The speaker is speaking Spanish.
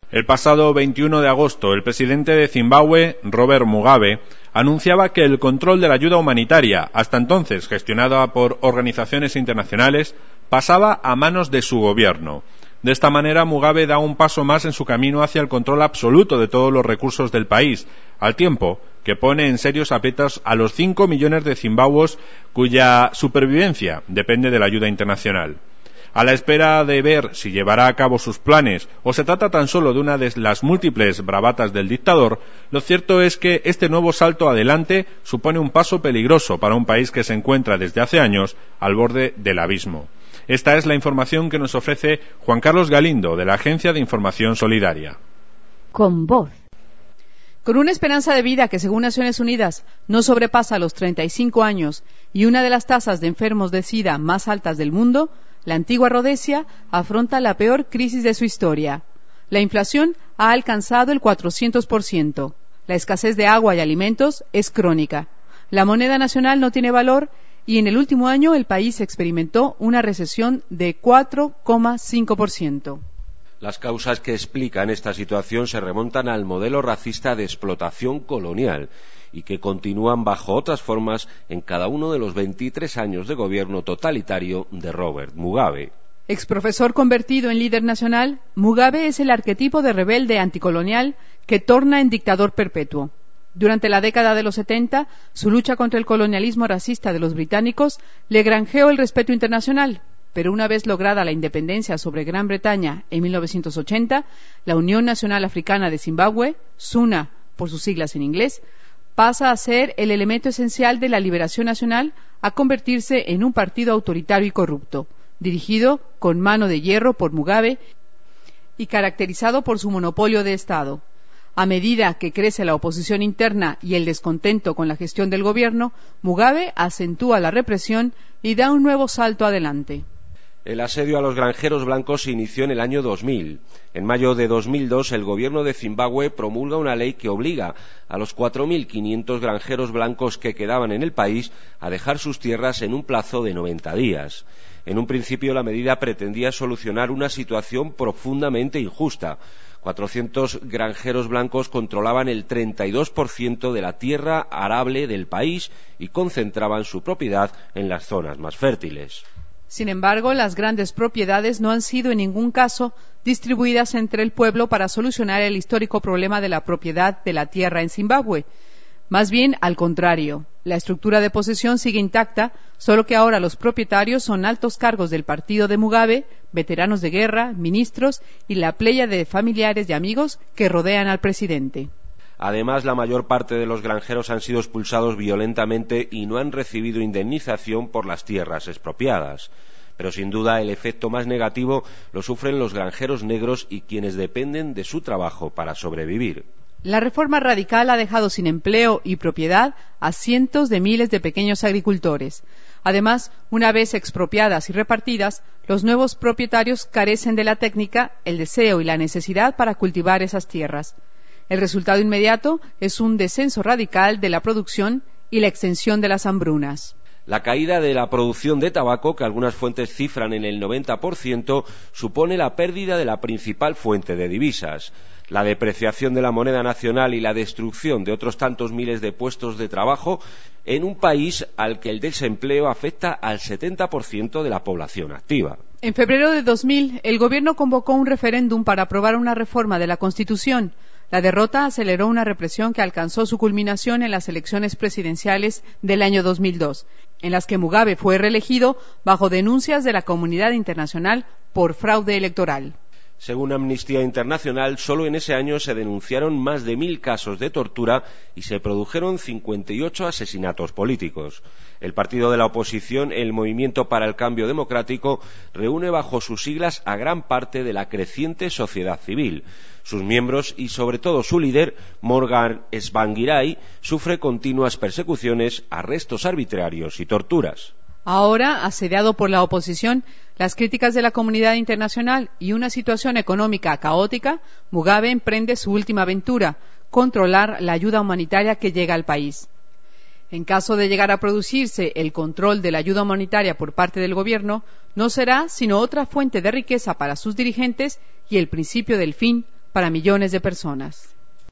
El pasado 21 de agosto, el presidente de Zimbabue, Robert Mugabe, anunciaba que el control de la ayuda humanitaria, hasta entonces gestionada por organizaciones internacionales, pasaba a manos de su gobierno. De esta manera, Mugabe da un paso más en su camino hacia el control absoluto de todos los recursos del país, al tiempo que pone en serios aprietos a los 5 millones de zimbabueses cuya supervivencia depende de la ayuda internacional. A la espera de ver si llevará a cabo sus planes o se trata tan solo de una de las múltiples bravatas del dictador, lo cierto es que este nuevo salto adelante supone un paso peligroso para un país que se encuentra desde hace años al borde del abismo. Esta es la información que nos ofrece Juan Carlos Galindo, de la Agencia de Información Solidaria. Con voz. Con una esperanza de vida que, según Naciones Unidas, no sobrepasa los 35 años y una de las tasas de enfermos de SIDA más altas del mundo, la antigua Rodesia afronta la peor crisis de su historia. La inflación ha alcanzado el 400%. La escasez de agua y alimentos es crónica. La moneda nacional no tiene valor y en el último año el país experimentó una recesión de 4,5%. Las causas que explican esta situación se remontan al modelo racista de explotación colonial y que continúan bajo otras formas en cada uno de los 23 años de gobierno totalitario de Robert Mugabe. Exprofesor convertido en líder nacional, Mugabe es el arquetipo de rebelde anticolonial que torna en dictador perpetuo. Durante la década de los 70, su lucha contra el colonialismo racista de los británicos le granjeó el respeto internacional, pero una vez lograda la independencia sobre Gran Bretaña en 1980, la Unión Nacional Africana de Zimbabue, SUNA por sus siglas en inglés, pasa a ser el elemento esencial de la liberación nacional a convertirse en un partido autoritario y corrupto, dirigido con mano de hierro por Mugabe y caracterizado por su monopolio de Estado. A medida que crece la oposición interna y el descontento con la gestión del gobierno, Mugabe acentúa la represión y da un nuevo salto adelante. El asedio a los granjeros blancos se inició en el año 2000. En mayo de 2002, el gobierno de Zimbabue promulga una ley que obliga a los 4.500 granjeros blancos que quedaban en el país a dejar sus tierras en un plazo de 90 días. En un principio, la medida pretendía solucionar una situación profundamente injusta. 400 granjeros blancos controlaban el 32% de la tierra arable del país y concentraban su propiedad en las zonas más fértiles. Sin embargo, las grandes propiedades no han sido en ningún caso distribuidas entre el pueblo para solucionar el histórico problema de la propiedad de la tierra en Zimbabue. Más bien, al contrario, la estructura de posesión sigue intacta, solo que ahora los propietarios son altos cargos del partido de Mugabe, veteranos de guerra, ministros y la pléyade de familiares y amigos que rodean al presidente. Además, la mayor parte de los granjeros han sido expulsados violentamente y no han recibido indemnización por las tierras expropiadas. Pero sin duda el efecto más negativo lo sufren los granjeros negros y quienes dependen de su trabajo para sobrevivir. La reforma radical ha dejado sin empleo y propiedad a cientos de miles de pequeños agricultores. Además, una vez expropiadas y repartidas, los nuevos propietarios carecen de la técnica, el deseo y la necesidad para cultivar esas tierras. El resultado inmediato es un descenso radical de la producción y la extensión de las hambrunas. La caída de la producción de tabaco, que algunas fuentes cifran en el 90%, supone la pérdida de la principal fuente de divisas. La depreciación de la moneda nacional y la destrucción de otros tantos miles de puestos de trabajo en un país al que el desempleo afecta al 70% de la población activa. En febrero de 2000, el gobierno convocó un referéndum para aprobar una reforma de la Constitución. La derrota aceleró una represión que alcanzó su culminación en las elecciones presidenciales del año 2002, en las que Mugabe fue reelegido bajo denuncias de la comunidad internacional por fraude electoral. Según Amnistía Internacional, solo en ese año se denunciaron más de 1.000 casos de tortura y se produjeron 58 asesinatos políticos. El partido de la oposición, el Movimiento para el Cambio Democrático, reúne bajo sus siglas a gran parte de la creciente sociedad civil. Sus miembros y sobre todo su líder, Morgan Tsvangirai, sufre continuas persecuciones, arrestos arbitrarios y torturas. Ahora, asediado por la oposición, las críticas de la comunidad internacional y una situación económica caótica, Mugabe emprende su última aventura, controlar la ayuda humanitaria que llega al país. En caso de llegar a producirse el control de la ayuda humanitaria por parte del gobierno, no será sino otra fuente de riqueza para sus dirigentes y el principio del fin para millones de personas.